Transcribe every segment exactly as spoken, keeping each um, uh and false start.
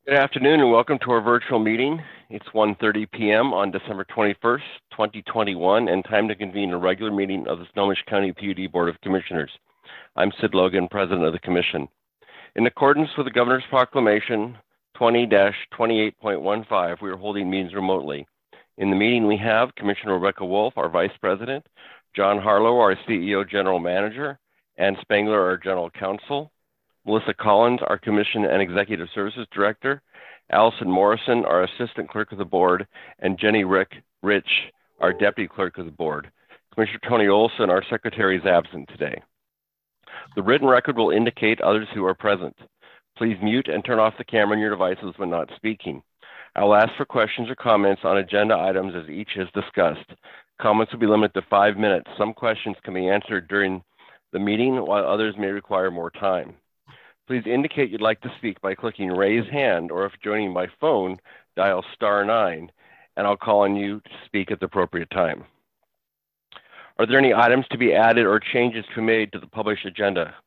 Good afternoon and welcome to our virtual meeting. It's one thirty p m on December twenty-first, twenty twenty-one, and time to convene a regular meeting of the Snohomish County P U D Board of Commissioners. I'm Sid Logan, President of the Commission. In accordance with the Governor's Proclamation twenty dash twenty-eight point one five, we are holding meetings remotely. In the meeting, we have Commissioner Rebecca Wolf, our Vice President, John Harlow, our C E O General Manager, Ann Spangler, our General Counsel, Melissa Collins, our Commission and Executive Services Director, Allison Morrison, our Assistant Clerk of the Board, and Jenny Rick Rich, our Deputy Clerk of the Board. Commissioner Tony Olson, our Secretary, is absent today. The written record will indicate others who are present. Please mute and turn off the camera on your devices when not speaking. I will ask for questions or comments on agenda items as each is discussed. Comments will be limited to five minutes. Some questions can be answered during the meeting, while others may require more time. Please indicate you'd like to speak by clicking raise hand, or if joining by phone, dial star nine, and I'll call on you to speak at the appropriate time. Are there any items to be added or changes to be made to the published agenda?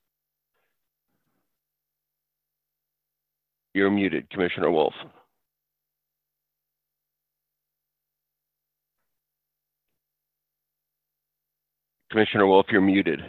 You're muted, Commissioner Wolf. Commissioner Wolf, you're muted.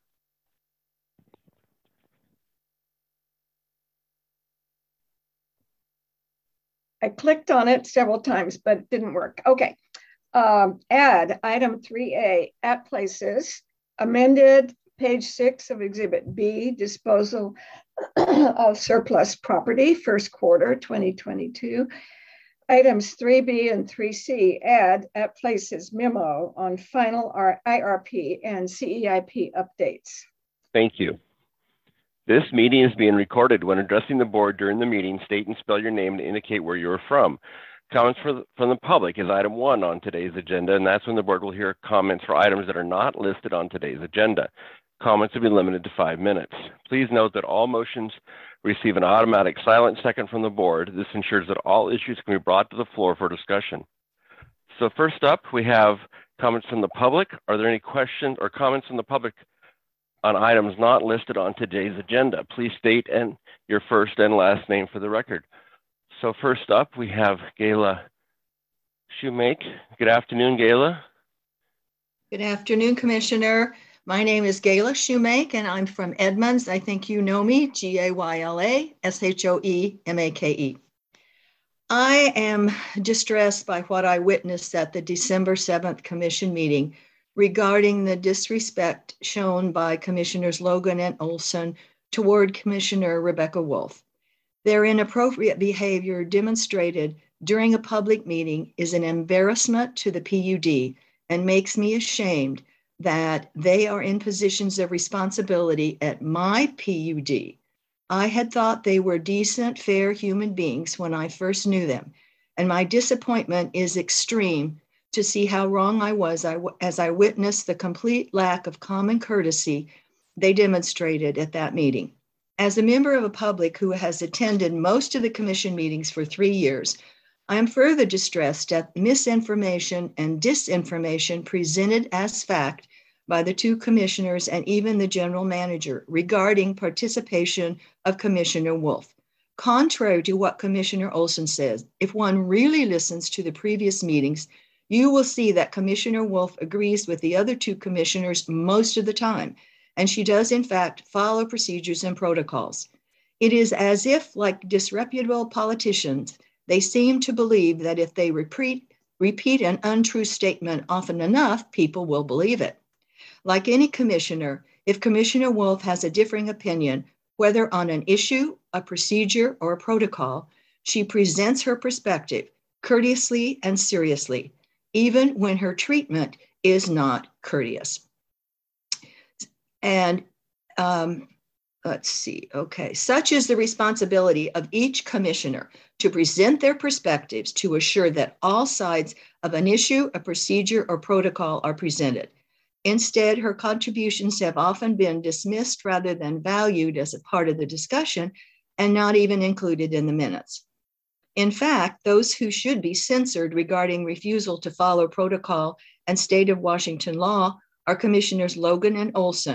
I clicked on it several times, but it didn't work. Okay. Um, add item three A at places, amended page six of exhibit B, disposal of surplus property, first quarter twenty twenty-two. Items three B and three C, add at places memo on final I R P and C E I P updates. Thank you. This meeting is being recorded. When addressing the board during the meeting, state and spell your name to indicate where you are from. Comments for the, from the public is item one on today's agenda, and that's when the board will hear comments for items that are not listed on today's agenda. Comments will be limited to five minutes. Please note that all motions receive an automatic silent second from the board. This ensures that all issues can be brought to the floor for discussion. So first up, we have comments from the public. Are there any questions or comments from the public on items not listed on today's agenda? Please state and your first and last name for the record. So first up, we have Gayla Shoemake. Good afternoon, Gayla. Good afternoon, Commissioner. My name is Gayla Shoemake, and I'm from Edmonds. I think you know me, G A Y L A S H O E M A K E. I am distressed by what I witnessed at the December seventh Commission meeting regarding the disrespect shown by Commissioners Logan and Olson toward Commissioner Rebecca Wolf. Their inappropriate behavior demonstrated during a public meeting is an embarrassment to the P U D and makes me ashamed that they are in positions of responsibility at my P U D. I had thought they were decent, fair human beings when I first knew them, and my disappointment is extreme to see how wrong I was as I witnessed the complete lack of common courtesy they demonstrated at that meeting. As a member of a public who has attended most of the commission meetings for three years, I am further distressed at misinformation and disinformation presented as fact by the two commissioners and even the general manager regarding participation of Commissioner Wolf. Contrary to what Commissioner Olson says, if one really listens to the previous meetings, you will see that Commissioner Wolf agrees with the other two commissioners most of the time, and she does in fact follow procedures and protocols. It is as if, like disreputable politicians, they seem to believe that if they repeat, repeat an untrue statement often enough, people will believe it. Like any commissioner, if Commissioner Wolf has a differing opinion, whether on an issue, a procedure, or a protocol, she presents her perspective courteously and seriously, even when her treatment is not courteous. And um, let's see, okay. Such is the responsibility of each commissioner to present their perspectives to assure that all sides of an issue, a procedure, or protocol are presented. Instead, her contributions have often been dismissed rather than valued as a part of the discussion and not even included in the minutes. In fact, those who should be censored regarding refusal to follow protocol and state of Washington law are Commissioners Logan and Olson,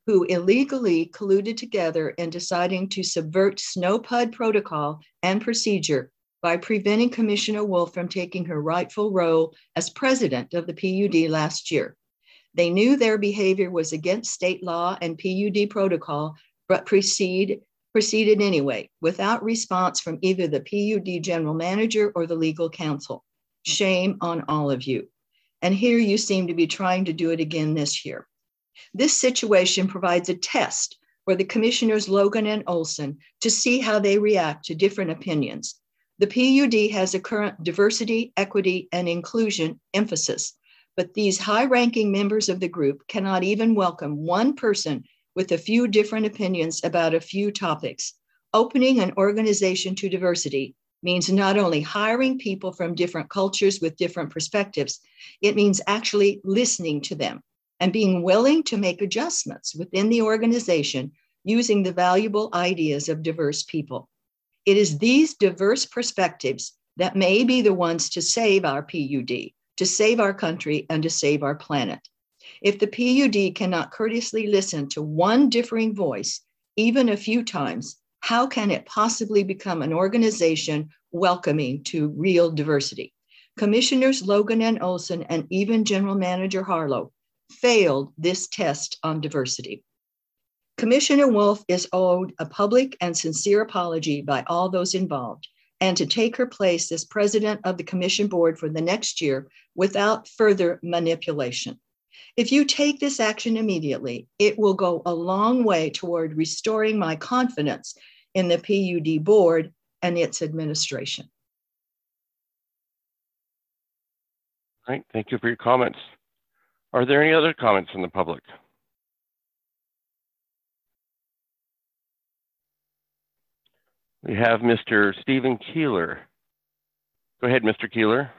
who illegally colluded together in deciding to subvert SNOPUD protocol and procedure by preventing Commissioner Wolf from taking her rightful role as president of the P U D last year. They knew their behavior was against state law and P U D protocol, but proceed, proceeded anyway, without response from either the P U D general manager or the legal counsel. Shame on all of you. And here you seem to be trying to do it again this year. This situation provides a test for the Commissioners Logan and Olson to see how they react to different opinions. The P U D has a current diversity, equity, and inclusion emphasis, but these high-ranking members of the group cannot even welcome one person with a few different opinions about a few topics. Opening an organization to diversity means not only hiring people from different cultures with different perspectives, it means actually listening to them and being willing to make adjustments within the organization using the valuable ideas of diverse people. It is these diverse perspectives that may be the ones to save our P U D, to save our country, and to save our planet. If the P U D cannot courteously listen to one differing voice, even a few times, how can it possibly become an organization welcoming to real diversity? Commissioners Logan and Olson and even General Manager Harlow failed this test on diversity. Commissioner Wolf is owed a public and sincere apology by all those involved, and to take her place as president of the commission board for the next year without further manipulation. If you take this action immediately, it will go a long way toward restoring my confidence in the P U D board and its administration. All right, thank you for your comments. Are there any other comments from the public? We have Mister Stephen Keeler. Go ahead, Mister Keeler.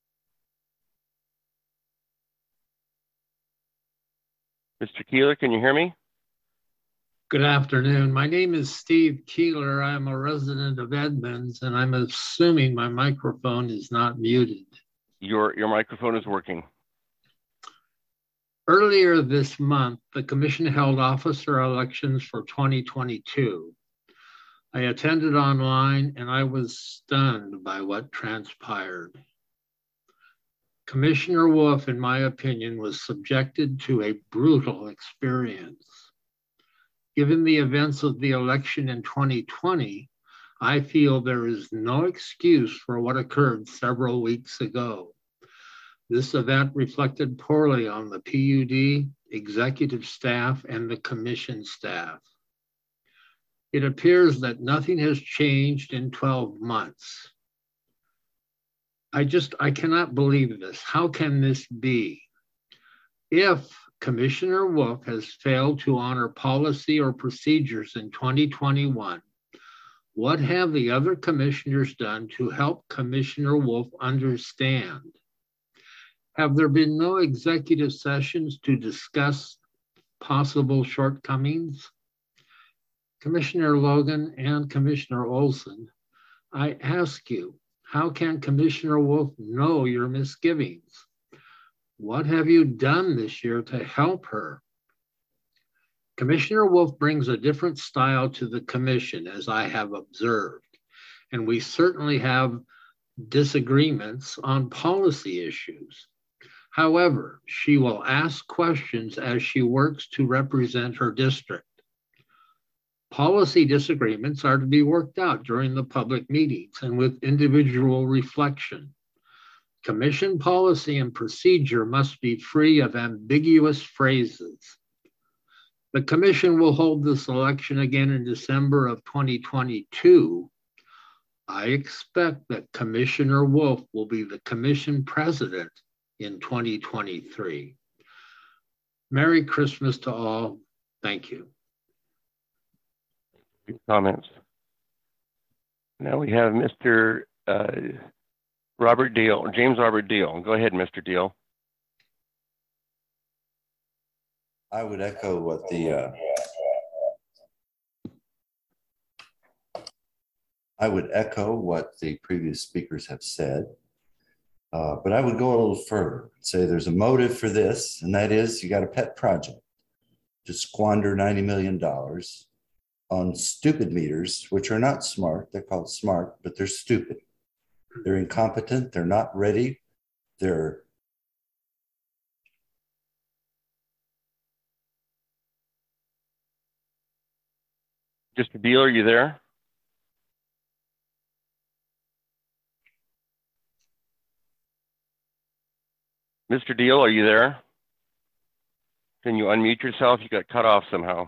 Mister Keeler, can you hear me? Good afternoon. My name is Steve Keeler. I'm a resident of Edmonds, and I'm assuming my microphone is not muted. Your, your microphone is working. Earlier this month, the commission held officer elections for twenty twenty-two. I attended online and I was stunned by what transpired. Commissioner Wolf, in my opinion, was subjected to a brutal experience. Given the events of the election in twenty twenty, I feel there is no excuse for what occurred several weeks ago. This event reflected poorly on the P U D, executive staff, and the commission staff. It appears that nothing has changed in twelve months. I just, I cannot believe this. How can this be? If Commissioner Wolf has failed to honor policy or procedures in twenty twenty-one, what have the other commissioners done to help Commissioner Wolf understand? Have there been no executive sessions to discuss possible shortcomings? Commissioner Logan and Commissioner Olson, I ask you, how can Commissioner Wolf know your misgivings? What have you done this year to help her? Commissioner Wolf brings a different style to the commission, as I have observed, and we certainly have disagreements on policy issues. However, she will ask questions as she works to represent her district. Policy disagreements are to be worked out during the public meetings and with individual reflection. Commission policy and procedure must be free of ambiguous phrases. The commission will hold this election again in December of twenty twenty-two. I expect that Commissioner Wolf will be the commission president in twenty twenty-three. Merry Christmas to all. Thank you. Comments. Now we have Mister Uh, Robert Deal, James Robert Deal. Go ahead, Mister Deal. I would echo what the uh, I would echo what the previous speakers have said, uh, but I would go a little further. Say there's a motive for this, and that is you got a pet project. to squander ninety million dollars on stupid meters, which are not smart. They're called smart, but they're stupid. They're incompetent. They're not ready. They're Mister Deal, are you there? Mister Deal, are you there? Can you unmute yourself? You got cut off somehow.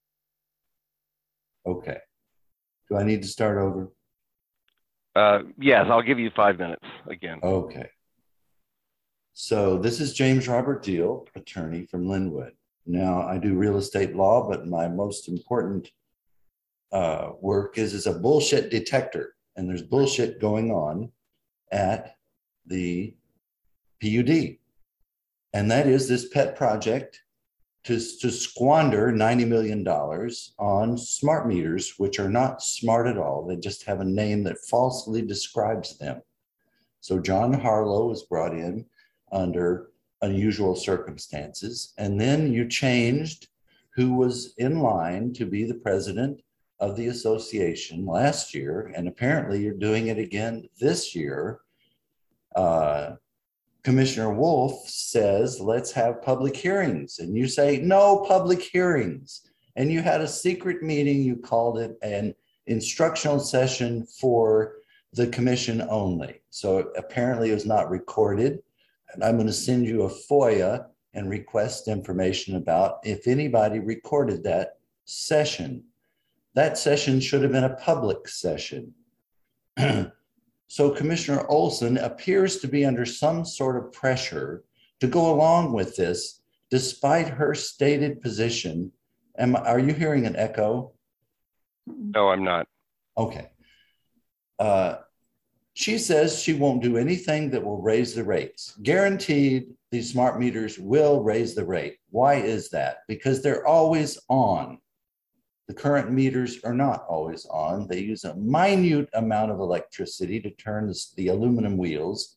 okay. Do I need to start over? Uh, yes, I'll give you five minutes again. Okay. So this is James Robert Deal, attorney from Linwood. Now, I do real estate law, but my most important uh, work is as a bullshit detector. And there's bullshit going on at the P U D. And that is this pet project to, to squander ninety million dollars on smart meters, which are not smart at all. They just have a name that falsely describes them. So John Harlow was brought in under unusual circumstances. And then you changed who was in line to be the president of the association last year. And apparently you're doing it again this year. Uh, Commissioner Wolf says, let's have public hearings. And you say, no public hearings. And you had a secret meeting. You called it an instructional session for the commission only. So apparently it was not recorded. And I'm going to send you a FOIA and request information about if anybody recorded that session. That session should have been a public session. So Commissioner Olson appears to be under some sort of pressure to go along with this, despite her stated position. Am, are you hearing an echo? No, I'm not. Okay. Uh, she says she won't do anything that will raise the rates. Guaranteed these smart meters will raise the rate. Why is that? Because they're always on. The current meters are not always on. They use a minute amount of electricity to turn this, the aluminum wheels.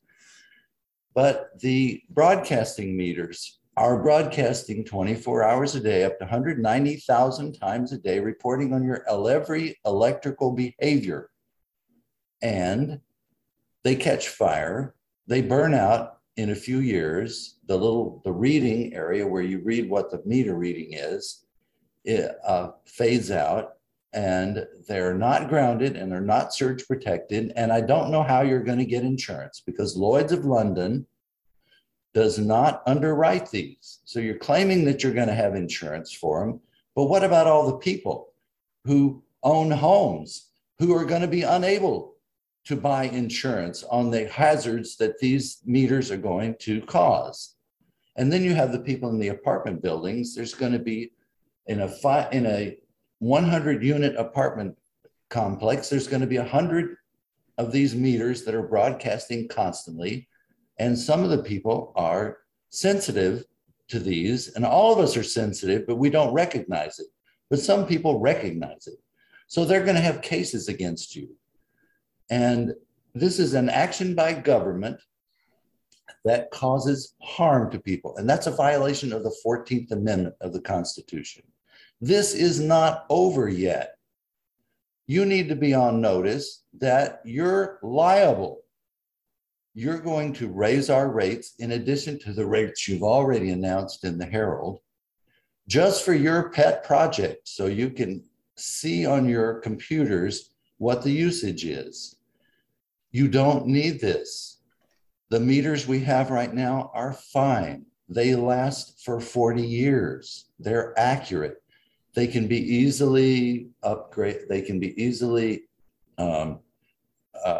But the broadcasting meters are broadcasting twenty-four hours a day, up to one hundred ninety thousand times a day, reporting on your every electrical behavior. And they catch fire. They burn out in a few years. The little, the reading area where you read what the meter reading is, it uh, fades out, and they're not grounded and they're not surge protected. And I don't know how you're going to get insurance because Lloyd's of London does not underwrite these. So you're claiming that you're going to have insurance for them. But what about all the people who own homes who are going to be unable to buy insurance on the hazards that these meters are going to cause? And then you have the people in the apartment buildings. There's going to be In a fi- in a one hundred unit apartment complex, there's going to be one hundred of these meters that are broadcasting constantly. And some of the people are sensitive to these, and all of us are sensitive, but we don't recognize it. But some people recognize it. So they're going to have cases against you. And this is an action by government that causes harm to people. And that's a violation of the fourteenth Amendment of the Constitution. This is not over yet. You need to be on notice that you're liable. You're going to raise our rates in addition to the rates you've already announced in the Herald, just for your pet project, so you can see on your computers what the usage is. You don't need this. The meters we have right now are fine. They last for forty years. They're accurate. They can be easily upgraded. They can be easily um, uh,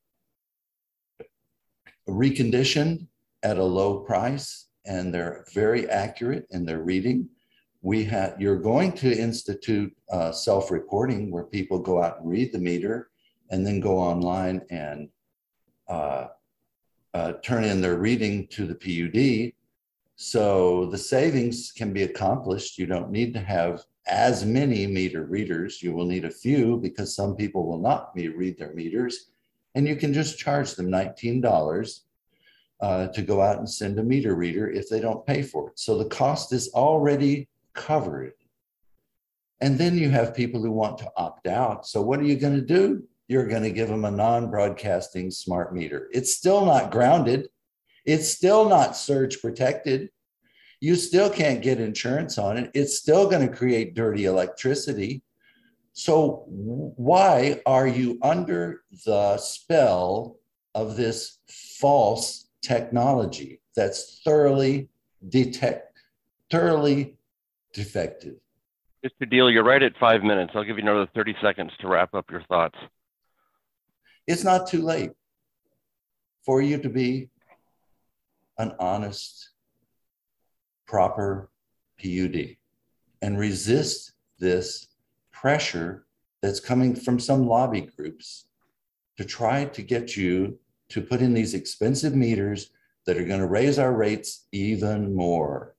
reconditioned at a low price, and they're very accurate in their reading. We have, you're going to institute uh, self-reporting where people go out and read the meter and then go online and uh, uh, turn in their reading to the P U D. So the savings can be accomplished. You don't need to have as many meter readers. You will need a few because some people will not read their meters, and you can just charge them nineteen dollars uh, to go out and send a meter reader if they don't pay for it. So the cost is already covered. And then you have people who want to opt out. So what are you going to do? You're going to give them a non-broadcasting smart meter. It's still not grounded. It's still not surge protected. You still can't get insurance on it. It's still going to create dirty electricity. So why are you under the spell of this false technology that's thoroughly detect, thoroughly defective? Mister Deal, you're right at five minutes. I'll give you another thirty seconds to wrap up your thoughts. It's not too late for you to be an honest, proper P U D and resist this pressure that's coming from some lobby groups to try to get you to put in these expensive meters that are going to raise our rates even more.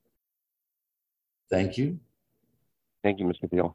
Thank you. Thank you, Mister Deal.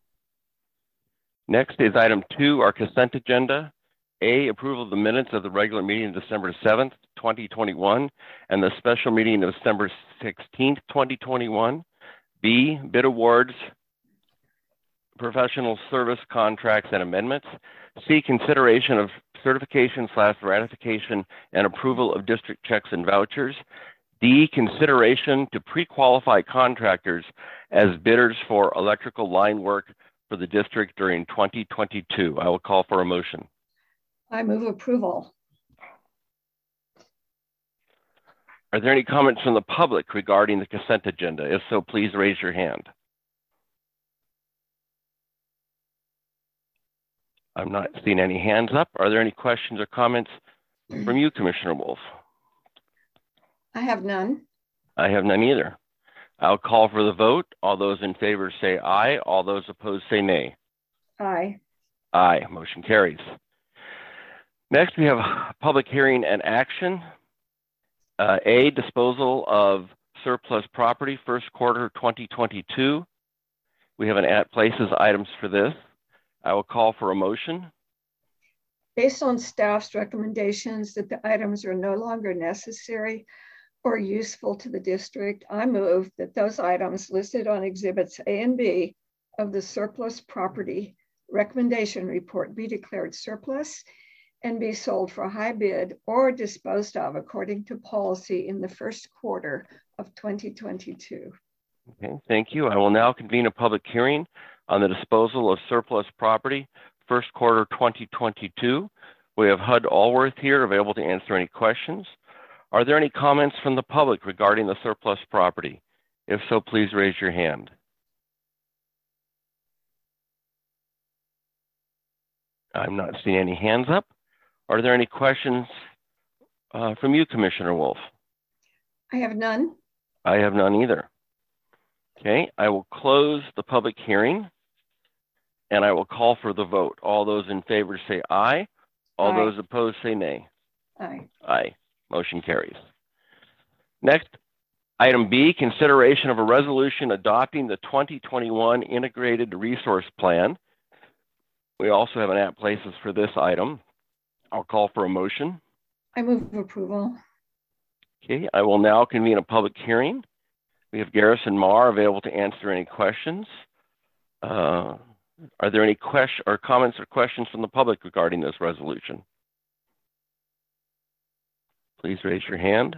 Next is item two, our consent agenda. A, approval of the minutes of the regular meeting of December seventh, twenty twenty-one, and the special meeting of December sixteenth, twenty twenty-one. B, bid awards, professional service contracts and amendments. C, consideration of certification slash ratification and approval of district checks and vouchers. D, consideration to pre-qualify contractors as bidders for electrical line work for the district during twenty twenty-two. I will call for a motion. I move approval. Are there any comments from the public regarding the consent agenda? If so, please raise your hand. I'm not seeing any hands up. Are there any questions or comments from you, Commissioner Wolf? I have none. I have none either. I'll call for the vote. All those in favor say aye. All those opposed say nay. Aye. Aye. Motion carries. Next, we have public hearing and action. Uh, A, disposal of surplus property, first quarter twenty twenty-two. We have an at places items for this. I will call for a motion. Based on staff's recommendations that the items are no longer necessary or useful to the district, I move that those items listed on exhibits A and B of the surplus property recommendation report be declared surplus and be sold for high bid or disposed of according to policy in the first quarter of twenty twenty-two. Okay, thank you. I will now convene a public hearing on the disposal of surplus property, first quarter twenty twenty-two. We have H U D Allworth here available to answer any questions. Are there any comments from the public regarding the surplus property? If so, please raise your hand. I'm not seeing any hands up. Are there any questions uh, from you, Commissioner Wolf? I have none. I have none either. Okay, I will close the public hearing and I will call for the vote. All those in favor say aye. All Aye. those opposed say nay. Aye. Aye. Motion carries. Next, item B, consideration of a resolution adopting the twenty twenty-one Integrated Resource Plan. We also have an at places for this item. I'll call for a motion. I move approval. Okay, I will now convene a public hearing. We have Garrison Marr available to answer any questions. Uh, are there any questions or comments or questions from the public regarding this resolution? Please raise your hand.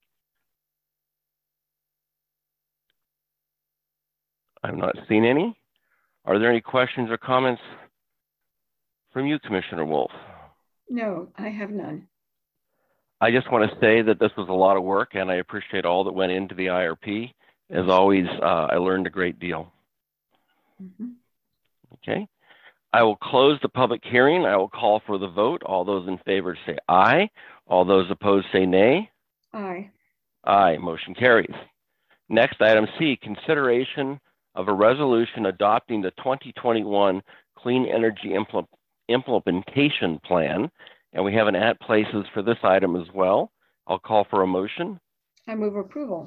I'm not seeing any. Are there any questions or comments from you, Commissioner Wolf? No, I have none. I just want to say that this was a lot of work and I appreciate all that went into the I R P. As always, uh, I learned a great deal. Mm-hmm. Okay. I will close the public hearing. I will call for the vote. All those in favor say aye. All those opposed say nay. Aye. Aye. Motion carries. Next, item C, consideration of a resolution adopting the twenty twenty-one Clean Energy Impl- Implementation Plan. And we have an at places for this item as well. I'll call for a motion. I move approval.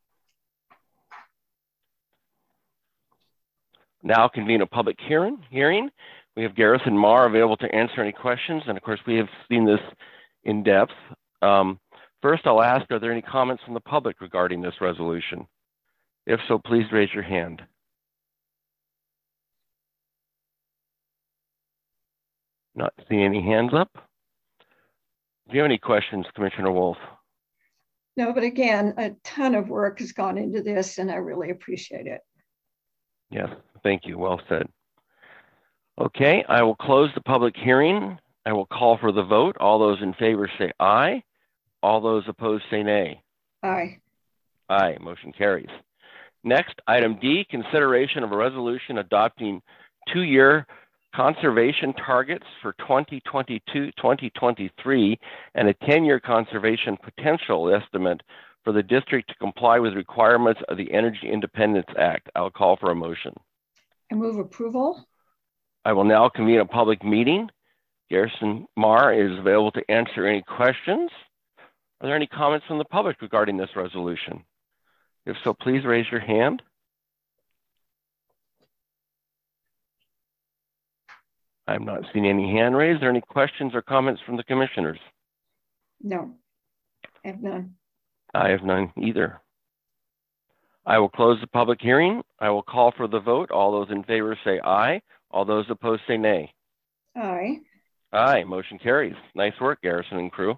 Now convene a public hearing. hearing. We have Garrison Marr available to answer any questions. And of course, we have seen this in depth. Um, first, I'll ask, are there any comments from the public regarding this resolution? If so, please raise your hand. Not seeing any hands up. Do you have any questions, Commissioner Wolf? No, but again, a ton of work has gone into this and I really appreciate it. Yes, thank you. Well said. Okay, I will close the public hearing. I will call for the vote. All those in favor say aye. All those opposed say nay. Aye. Aye, motion carries. Next, item D, consideration of a resolution adopting two-year conservation targets for twenty twenty-two twenty twenty-three and a ten-year conservation potential estimate for the district to comply with requirements of the Energy Independence Act. I'll call for a motion. I move approval. I will now convene a public meeting. Garrison Marr is available to answer any questions. Are there any comments from the public regarding this resolution? If so, please raise your hand. I'm not seeing any hand raised. Are there any questions or comments from the commissioners? No, I have none. I have none either. I will close the public hearing. I will call for the vote. All those in favor say aye. All those opposed say nay. Aye. Aye, motion carries. Nice work, Garrison and crew.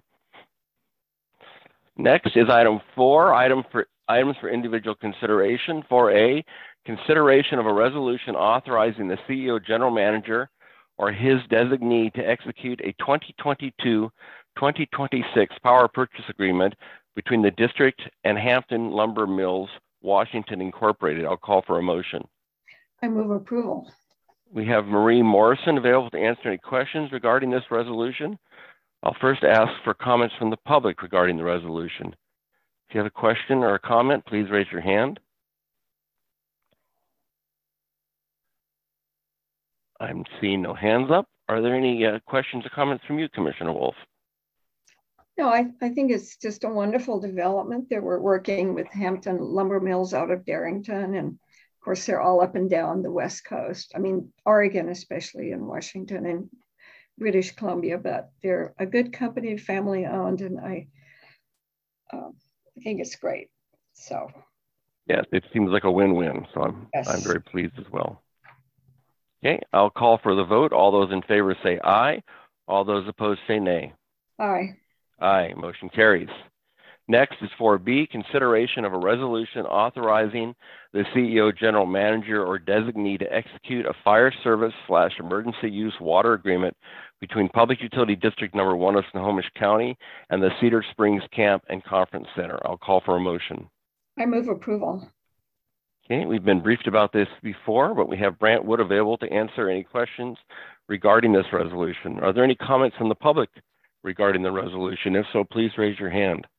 Next is item four, item for items for individual consideration. four A, consideration of a resolution authorizing the C E O, general manager, or his designee to execute a twenty twenty-two twenty twenty-six power purchase agreement between the district and Hampton Lumber Mills, Washington Incorporated. I'll call for a motion. I move approval. We have Marie Morrison available to answer any questions regarding this resolution. I'll first ask for comments from the public regarding the resolution. If you have a question or a comment, please raise your hand. I'm seeing no hands up. Are there any uh, questions or comments from you, Commissioner Wolf? No, I, I think it's just a wonderful development that we're working with Hampton Lumber Mills out of Darrington. And of course, they're all up and down the West Coast. I mean, Oregon, especially in Washington and British Columbia, but they're a good company, family owned, and I, uh, I think it's great. So. Yes, it seems like a win-win. So I'm, yes. I'm very pleased as well. Okay, I'll call for the vote. All those in favor say aye. All those opposed say nay. Aye. Aye, motion carries. Next is four B, consideration of a resolution authorizing the C E O, general manager, or designee to execute a fire service slash emergency use water agreement between Public Utility District Number One of Snohomish County and the Cedar Springs Camp and Conference Center. I'll call for a motion. I move approval. Okay, we've been briefed about this before, but we have Brant Wood available to answer any questions regarding this resolution. Are there any comments from the public regarding the resolution? If so, please raise your hand.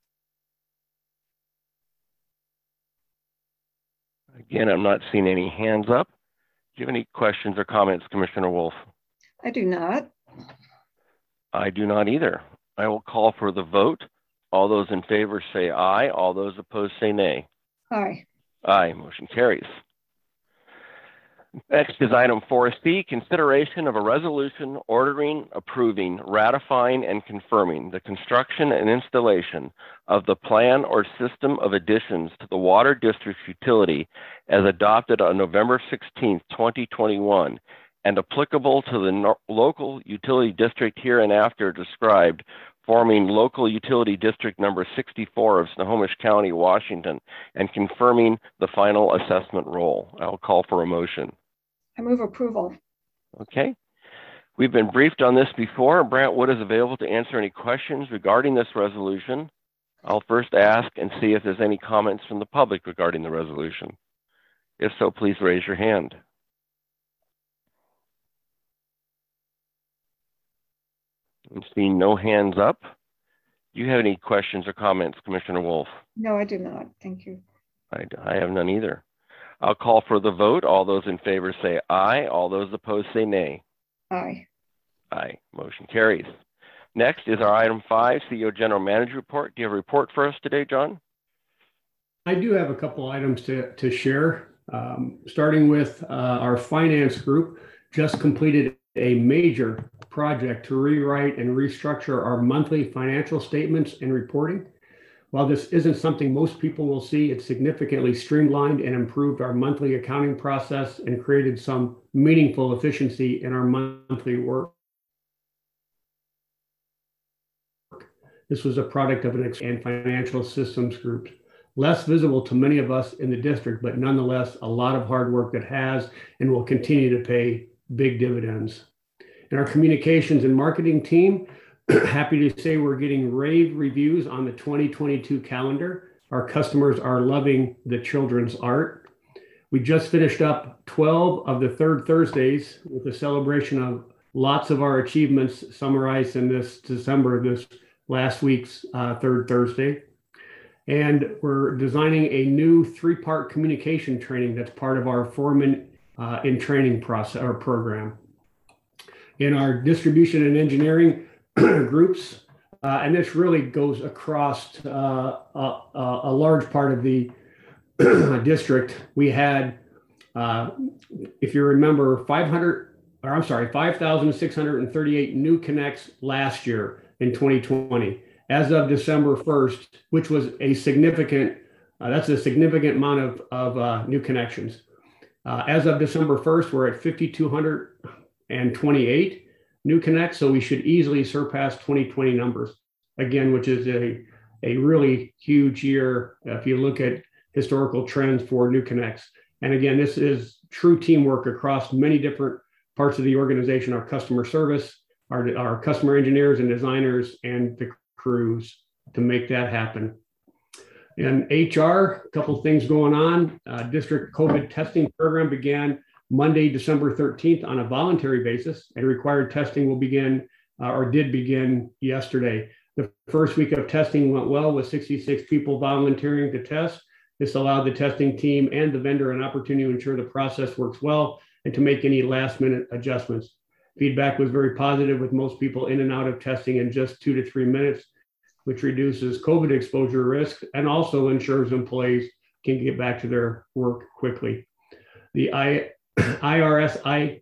Again, I'm not seeing any hands up. Do you have any questions or comments, Commissioner Wolf? I do not. I do not either. I will call for the vote. All those in favor say aye. All those opposed say nay. Aye. Aye, motion carries. Next is item four C, consideration of a resolution ordering, approving, ratifying, and confirming the construction and installation of the plan or system of additions to the Water District's utility as adopted on November sixteenth, twenty twenty-one, and applicable to the no- local utility district hereinafter described, forming local utility district number sixty-four of Snohomish County, Washington, and confirming the final assessment roll. I'll call for a motion. I move approval. Okay. We've been briefed on this before. Brant Wood is available to answer any questions regarding this resolution. I'll first ask and see if there's any comments from the public regarding the resolution. If so, please raise your hand. I'm seeing no hands up. Do you have any questions or comments, Commissioner Wolf? No, I do not. Thank you. I, I have none either. I'll call for the vote. All those in favor say aye. All those opposed say nay. Aye. Aye. Motion carries. Next is our item five, C E O General Manager report. Do you have a report for us today, John? I do have a couple items to, to share. Um, starting with uh, our finance group, just completed a major project to rewrite and restructure our monthly financial statements and reporting. While this isn't something most people will see, it significantly streamlined and improved our monthly accounting process and created some meaningful efficiency in our monthly work. This was a product of an and financial systems group, less visible to many of us in the district, but nonetheless, a lot of hard work that has and will continue to pay big dividends. In our communications and marketing team, happy to say we're getting rave reviews on the twenty twenty-two calendar. Our customers are loving the children's art. We just finished up twelve of the Third Thursdays with a celebration of lots of our achievements summarized in this December, this last week's uh, Third Thursday. And we're designing a new three-part communication training that's part of our Foreman uh, in Training process or program. In our distribution and engineering groups, uh, and this really goes across uh, a, a large part of the district. We had, uh, if you remember, five hundred, or I'm sorry, five thousand six hundred thirty-eight new connects last year in twenty twenty. As of December first, which was a significant, uh, that's a significant amount of, of uh, new connections. Uh, as of December first, we're at five thousand two hundred twenty-eight new connects, so we should easily surpass twenty twenty numbers again, which is a, a really huge year if you look at historical trends for new connects. And again, this is true teamwork across many different parts of the organization, our customer service, our, our customer engineers and designers, and the crews to make that happen. And H R, a couple of things going on. Uh, district COVID testing program began Monday, December thirteenth on a voluntary basis, and required testing will begin uh, or did begin yesterday. The first week of testing went well with sixty-six people volunteering to test. This allowed the testing team and the vendor an opportunity to ensure the process works well and to make any last minute adjustments. Feedback was very positive, with most people in and out of testing in just two to three minutes, which reduces COVID exposure risk and also ensures employees can get back to their work quickly. The I I R S I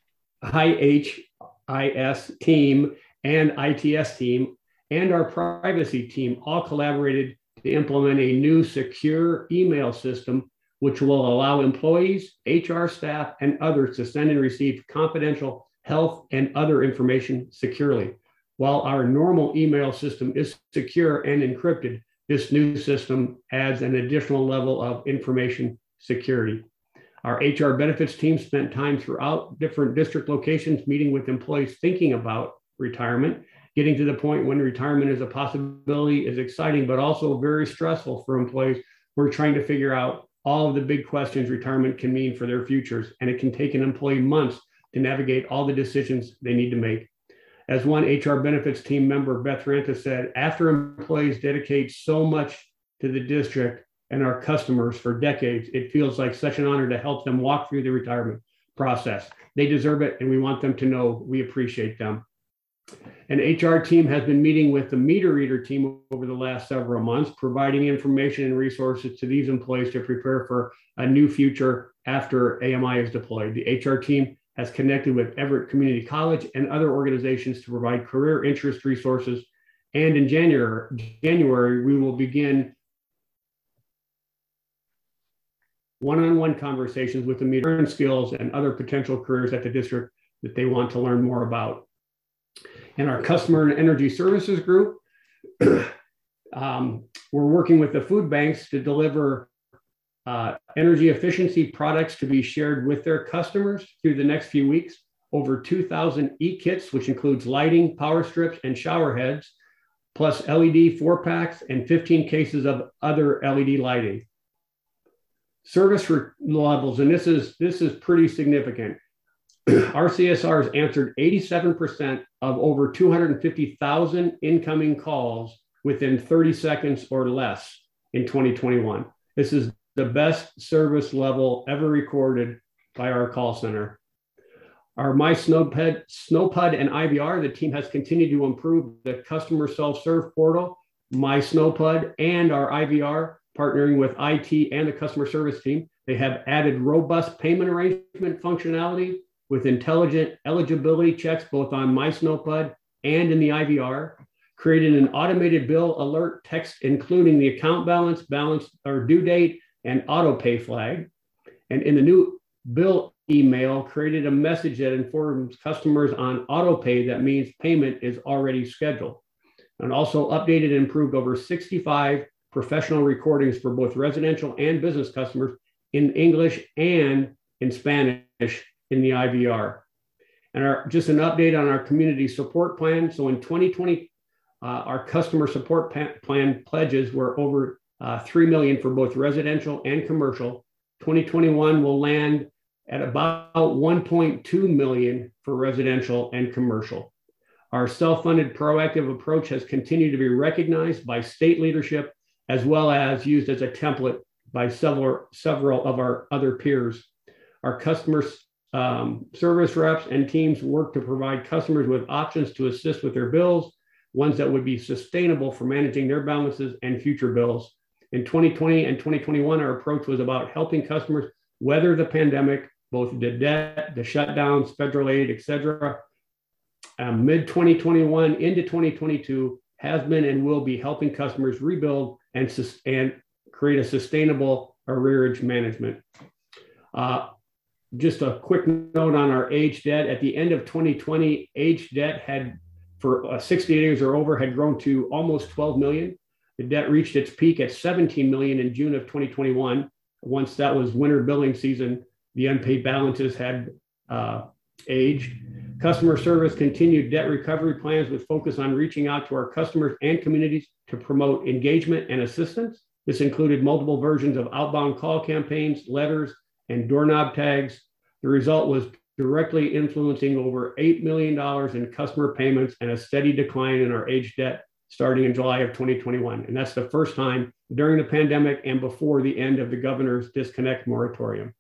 H I S team and I T S team and our privacy team all collaborated to implement a new secure email system, which will allow employees, H R staff, and others to send and receive confidential health and other information securely. While our normal email system is secure and encrypted, this new system adds an additional level of information security. Our H R benefits team spent time throughout different district locations meeting with employees thinking about retirement. Getting to the point when retirement is a possibility is exciting, but also very stressful for employees who are trying to figure out all of the big questions retirement can mean for their futures. And it can take an employee months to navigate all the decisions they need to make. As one H R benefits team member, Beth Ranta, said, after employees dedicate so much to the district and our customers for decades, it feels like such an honor to help them walk through the retirement process. They deserve it, and we want them to know we appreciate them. An H R team has been meeting with the meter reader team over the last several months, providing information and resources to these employees to prepare for a new future after A M I is deployed. The H R team has connected with Everett Community College and other organizations to provide career interest resources. And in January, January we will begin one-on-one conversations with the meter skills and other potential careers at the district that they want to learn more about. In our customer and energy services group, um, we're working with the food banks to deliver uh, energy efficiency products to be shared with their customers through the next few weeks. Over two thousand e-kits, which includes lighting, power strips, and shower heads, plus L E D four packs and fifteen cases of other L E D lighting. Service levels, and this is, this is pretty significant. Our C S Rs answered eighty-seven percent of over two hundred fifty thousand incoming calls within thirty seconds or less in twenty twenty-one. This is the best service level ever recorded by our call center. Our MySnowPud, Snowpud and I V R, the team has continued to improve the customer self-serve portal, MySnowPud and our I V R, partnering with I T and the customer service team. They have added robust payment arrangement functionality with intelligent eligibility checks both on MySnowPud and in the I V R, created an automated bill alert text, including the account balance, balance or due date, and auto pay flag. And in the new bill email, created a message that informs customers on auto pay that means payment is already scheduled. And also updated and improved over sixty-five professional recordings for both residential and business customers in English and in Spanish in the I V R. And our, just an update on our community support plan. So in twenty twenty, uh, our customer support plan pledges were over uh, three million dollars for both residential and commercial. twenty twenty-one will land at about one point two million dollars for residential and commercial. Our self-funded proactive approach has continued to be recognized by state leadership, as well as used as a template by several, several of our other peers. Our customer um, service reps and teams work to provide customers with options to assist with their bills, ones that would be sustainable for managing their balances and future bills. In twenty twenty and twenty twenty-one, our approach was about helping customers weather the pandemic, both the debt, the shutdowns, federal aid, et cetera. Um, mid twenty twenty-one into twenty twenty-two has been and will be helping customers rebuild and, sus- and create a sustainable arrearage management. Uh, just a quick note on our age debt. At the end of twenty twenty, age debt had, for uh, sixty days or over, had grown to almost twelve million. The debt reached its peak at seventeen million in June of twenty twenty-one. Once that was winter billing season, the unpaid balances had uh, aged. Customer service continued debt recovery plans with focus on reaching out to our customers and communities to promote engagement and assistance. This included multiple versions of outbound call campaigns, letters, and doorknob tags. The result was directly influencing over eight million dollars in customer payments and a steady decline in our age debt starting in July of twenty twenty-one. And that's the first time during the pandemic and before the end of the governor's disconnect moratorium.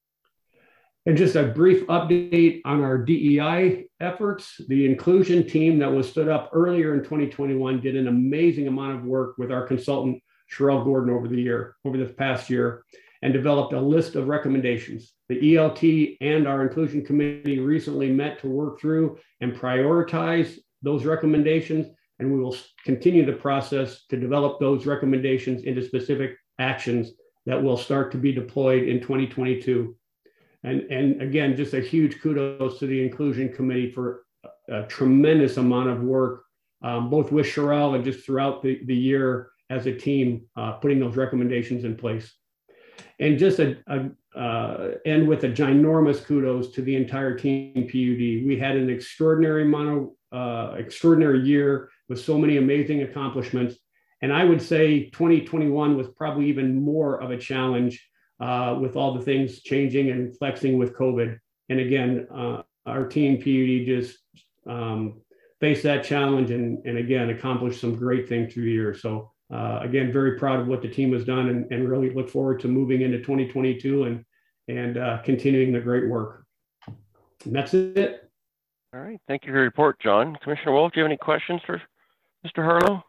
And just a brief update on our D E I efforts. The inclusion team that was stood up earlier in twenty twenty-one did an amazing amount of work with our consultant, Sherelle Gordon, over the year, over this past year, and developed a list of recommendations. The E L T and our inclusion committee recently met to work through and prioritize those recommendations, and we will continue the process to develop those recommendations into specific actions that will start to be deployed in twenty twenty-two. And, and again, just a huge kudos to the inclusion committee for a, a tremendous amount of work, um, both with Sherelle and just throughout the, the year as a team, uh, putting those recommendations in place. And just a, a uh, end with a ginormous kudos to the entire team P U D. We had an extraordinary amount of, uh, extraordinary year with so many amazing accomplishments. And I would say twenty twenty-one was probably even more of a challenge Uh, with all the things changing and flexing with COVID. And again, uh, our team P U D just um, faced that challenge and, and again, accomplished some great things through the year. So uh, again, very proud of what the team has done and, and really look forward to moving into twenty twenty-two and, and uh, continuing the great work. And that's it. All right, thank you for your report, John. Commissioner Wolf, do you have any questions for Mister Harlow?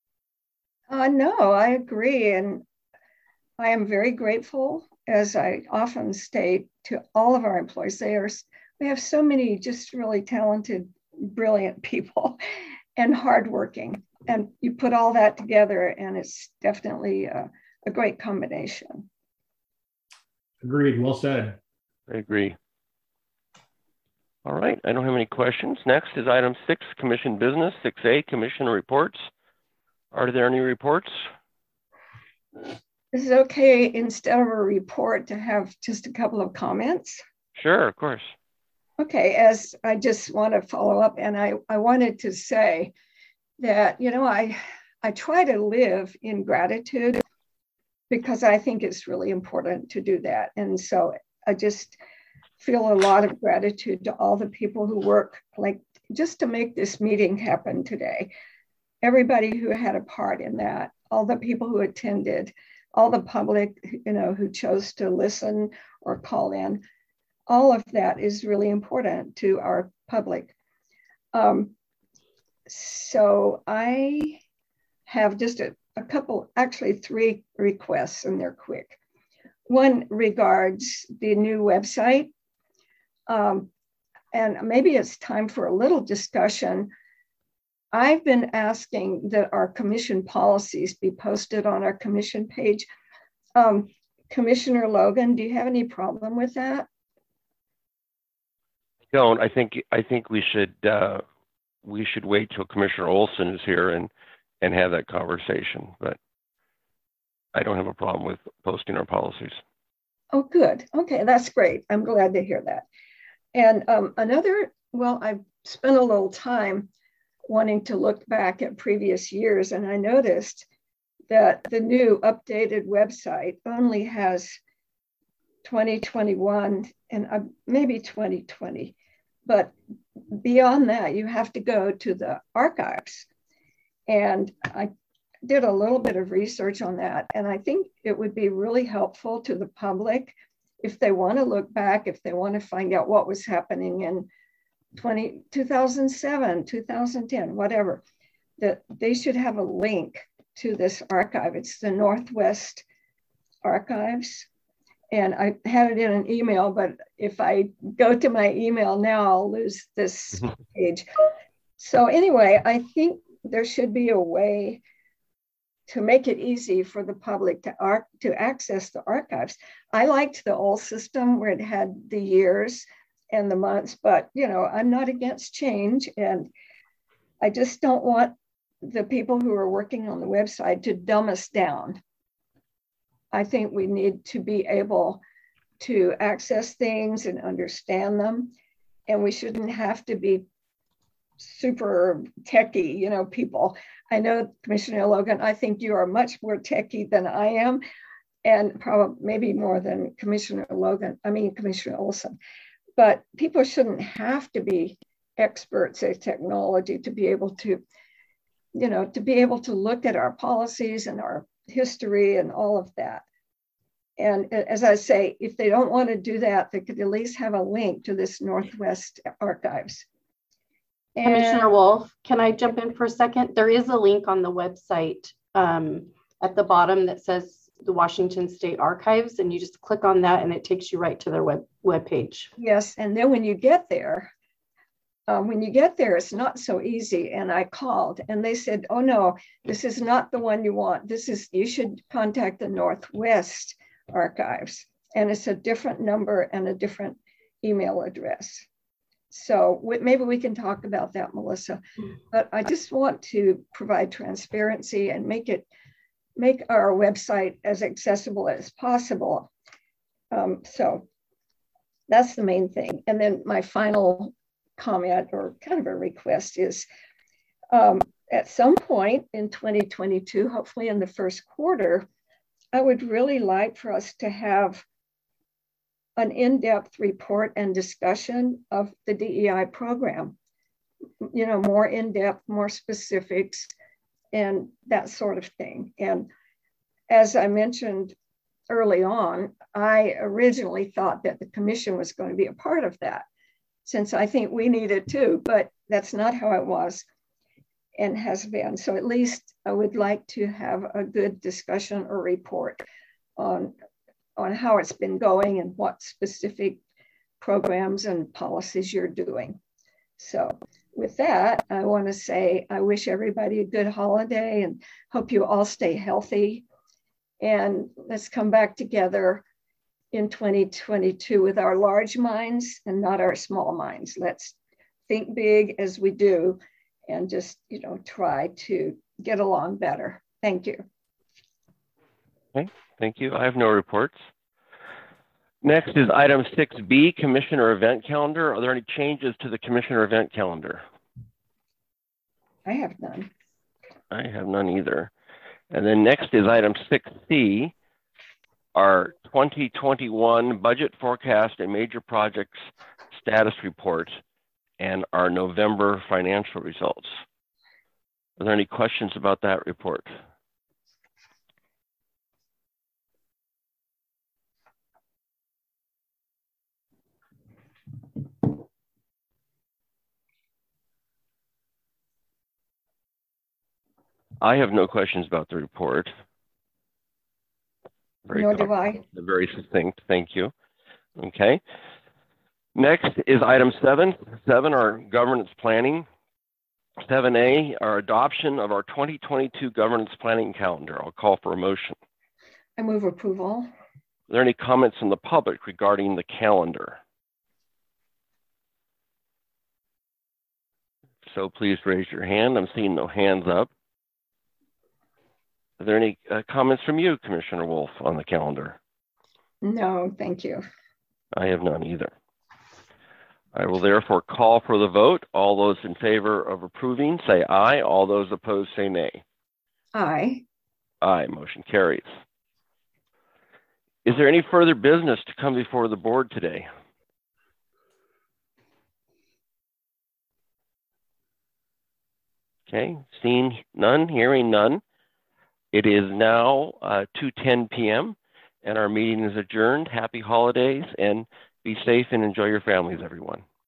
Uh, no, I agree. And I am very grateful, as I often state, to all of our employees. They are, we have so many just really talented, brilliant people and hardworking. And you put all that together and it's definitely a, a great combination. Agreed, well said. I agree. All right, I don't have any questions. Next is item six, commission business. six A, commission reports. Are there any reports? Is it okay, instead of a report, to have just a couple of comments? Sure, of course. Okay, as I just want to follow up, and I, I wanted to say that, you know, I, I try to live in gratitude because I think it's really important to do that. And so I just feel a lot of gratitude to all the people who work, like, just to make this meeting happen today. Everybody who had a part in that, all the people who attended, all the public, you know, who chose to listen or call in, all of that is really important to our public. Um, so I have just a, a couple, actually three requests, and they're quick. One regards the new website. Um, and maybe it's time for a little discussion I've been asking that our commission policies be posted on our commission page. Um, Commissioner Logan, do you have any problem with that? Don't. I think I think we should uh, we should wait till Commissioner Olson is here and and have that conversation. But I don't have a problem with posting our policies. Oh, good. Okay, that's great. I'm glad to hear that. And um, another, well, I've spent a little time wanting to look back at previous years, and I noticed that the new updated website only has twenty twenty-one and uh, maybe twenty twenty. But beyond that, you have to go to the archives. And I did a little bit of research on that. And I think it would be really helpful to the public if they want to look back, if they want to find out what was happening in two thousand seven, two thousand ten, whatever, that they should have a link to this archive. It's the Northwest Archives. And I had it in an email, but if I go to my email now, I'll lose this page. So anyway, I think there should be a way to make it easy for the public to, ar- to access the archives. I liked the old system where it had the years and the months, but you know, I'm not against change, and I just don't want the people who are working on the website to dumb us down. I think we need to be able to access things and understand them, and we shouldn't have to be super techie, you know, people. I know, Commissioner Logan, I think you are much more techie than I am, and probably maybe more than Commissioner Logan, I mean, Commissioner Olson. But people shouldn't have to be experts at technology to be able to, you know, to be able to look at our policies and our history and all of that. And as I say, if they don't want to do that, they could at least have a link to this Northwest Archives. And Commissioner Wolf, can I jump in for a second? There is a link on the website um, at the bottom that says the Washington State Archives, and you just click on that and it takes you right to their web webpage. Yes, and then when you get there, um, when you get there, it's not so easy. And I called and they said, oh no, this is not the one you want. This is, you should contact the Northwest Archives. And it's a different number and a different email address. So we, maybe we can talk about that, Melissa. But I just want to provide transparency and make it, make our website as accessible as possible. Um, so that's the main thing. And then my final comment or kind of a request is um, at some point in twenty twenty-two, hopefully in the first quarter, I would really like for us to have an in-depth report and discussion of the D E I program, you know, more in-depth, more specifics, and that sort of thing. And as I mentioned early on, I originally thought that the commission was going to be a part of that, since I think we need it too, but that's not how it was and has been. So at least I would like to have a good discussion or report on on how it's been going and what specific programs and policies you're doing. So with that, I want to say I wish everybody a good holiday and hope you all stay healthy. And let's come back together in twenty twenty-two with our large minds and not our small minds. Let's think big as we do and just, you know, try to get along better. Thank you. Okay, thank you. I have no reports. Next is item six B, Commissioner Event Calendar. Are there any changes to the Commissioner Event Calendar? I have none. I have none either. And then next is item six C, our twenty twenty-one budget forecast and major projects status report and our November financial results. Are there any questions about that report? I have no questions about the report. Very Nor do I. Very succinct, thank you. Okay. Next is item seven. Seven, our governance planning. seven A, our adoption of our twenty twenty-two governance planning calendar. I'll call for a motion. I move approval. Are there any comments from the public regarding the calendar? So please raise your hand. I'm seeing no hands up. Are there any uh, comments from you, Commissioner Wolf, on the calendar? No, thank you. I have none either. I will therefore call for the vote. All those in favor of approving, say aye. All those opposed, say nay. Aye. Aye, motion carries. Is there any further business to come before the board today? Okay, seeing none, hearing none. It is now uh, two ten p m and our meeting is adjourned. Happy holidays and be safe and enjoy your families, everyone.